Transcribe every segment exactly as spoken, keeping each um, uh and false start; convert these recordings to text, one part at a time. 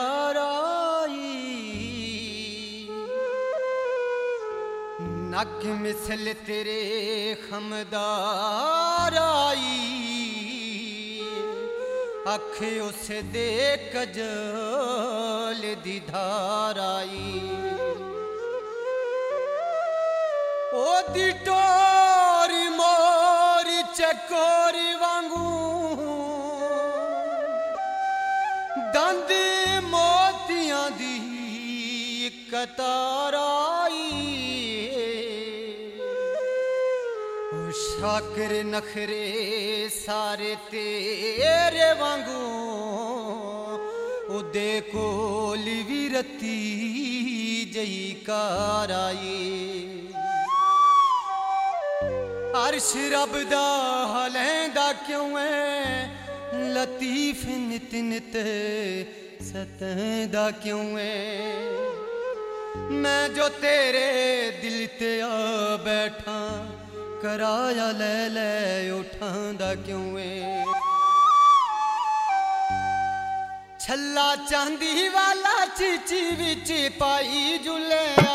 याराई नग मिसल तेरे खमदार आई अख उस दे कजल दी धार आई ओ दी टोरी मोरी चकोरी वांगू दंद मोतियां दी कतार आई शाकर नखरे सारे तेरे वांगू उदे कोल भी रती जई कार आई अर्श रब दा हलैंदा क्यों है लतीफ नित नित सतैंदा क्यों है मैं जो तेरे दिल ते आ बैठा कराया ले ले उठांदा क्यों है छल्ला चांदी वाला चीची विच पाई जुलिया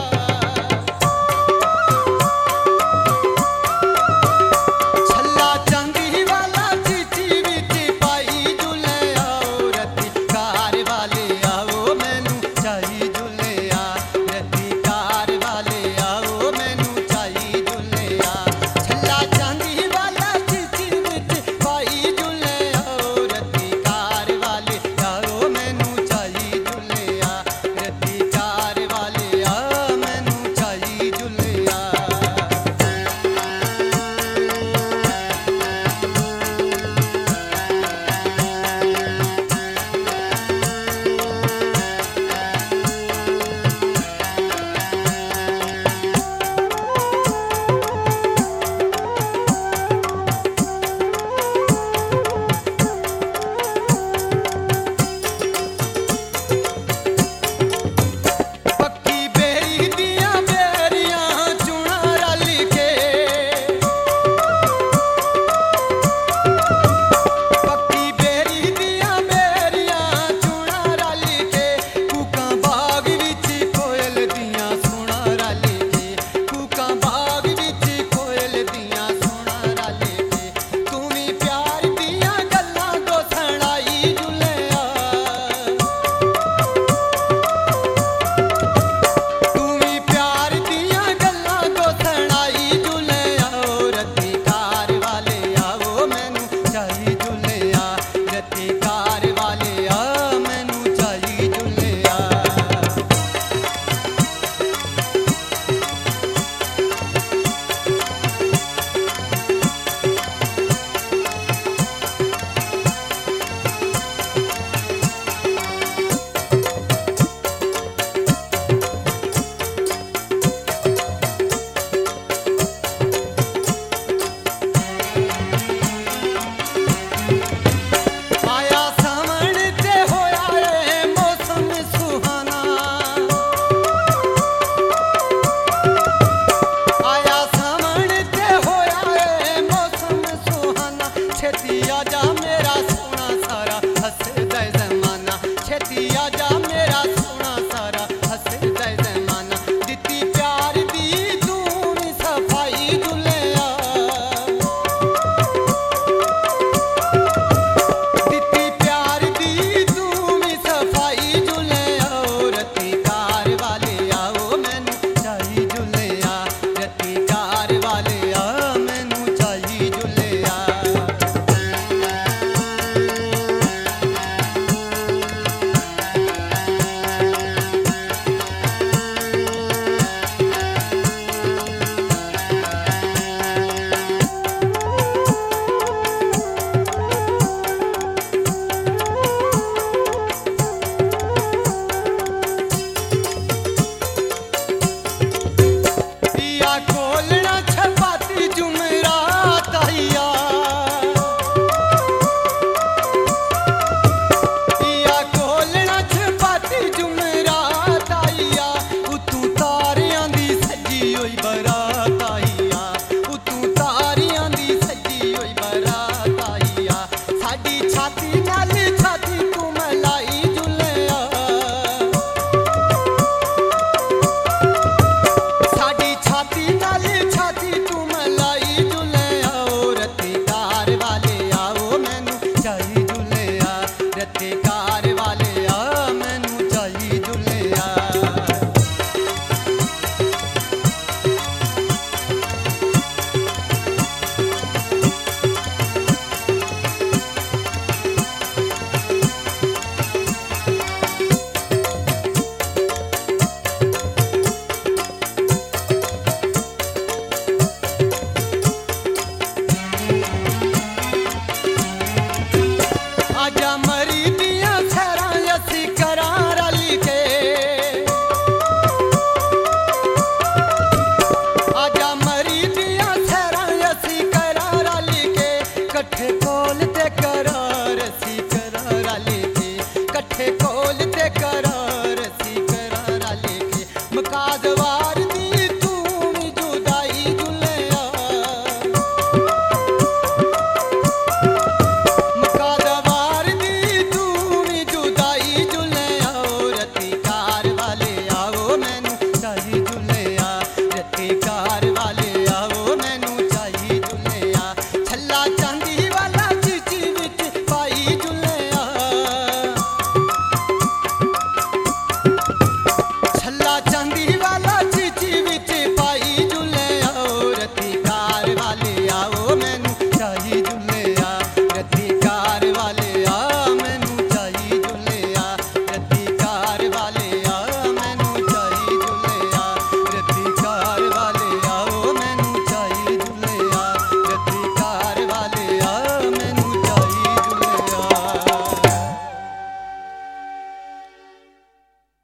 आजा मेरा सोना सारा हंसदा जमाना छेती आजा मेरा सोना